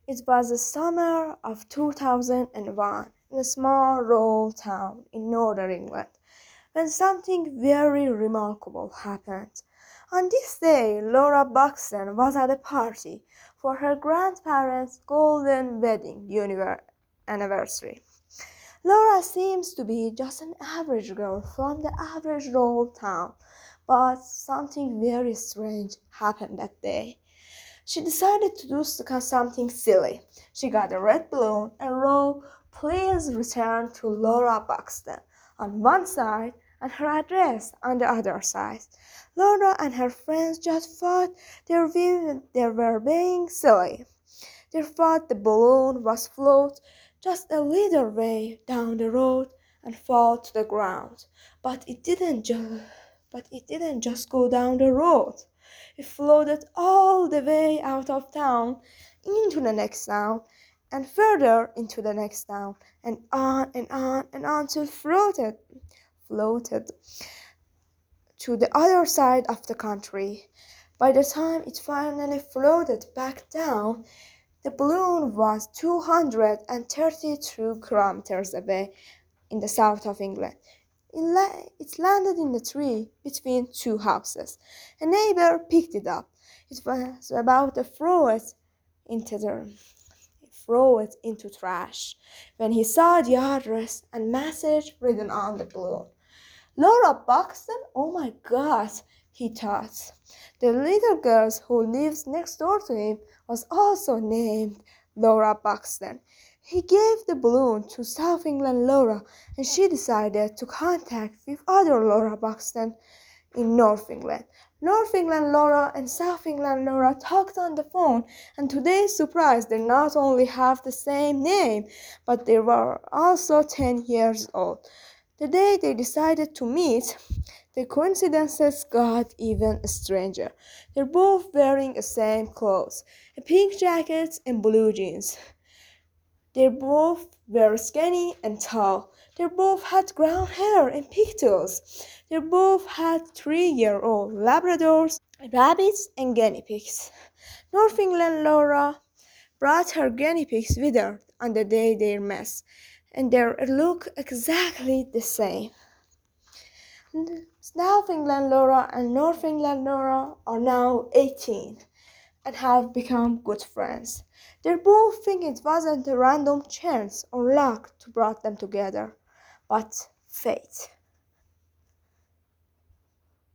It was the summer of 2001 in a small rural town in northern England when something very remarkable happened. On this day, Laura Buxton was at a party for her grandparents' golden wedding anniversary. Laura seems to be just an average girl from the average rural town, but something very strange happened that day. She decided to do something silly. She got a red balloon and wrote, "Please return to Laura Buxton" on one side and her address on the other side. Laura and her friends just thought they were being silly. They thought the balloon was float just a little way down the road and fall to the ground. But it didn't just go down the road. It floated all the way out of town into the next town and further into the next town and on and on and on till floated to the other side of the country. By the time it finally floated back down, the balloon was 232 kilometers away in the south of England. It landed in a tree between two houses. A neighbor picked it up. It was about to throw it into trash when he saw the address and message written on the balloon. Laura Buxton? Oh my God, he thought. The little girl who lives next door to him was also named Laura Buxton. He gave the balloon to South England Laura, and she decided to contact with other Laura Buxton in North England. North England Laura and South England Laura talked on the phone, and to their surprise, they not only have the same name, but they were also 10 years old. The day they decided to meet, the coincidences got even stranger. They're both wearing the same clothes, a pink jacket and blue jeans. They both were skinny and tall. They both had brown hair and pigtails. They both had 3-year-old Labradors, rabbits, and guinea pigs. North England Laura brought her guinea pigs with her on the day they met, and they look exactly the same. South England Laura and North England Laura are now 18 and have become good friends. They both think it wasn't a random chance or luck to brought them together, but fate.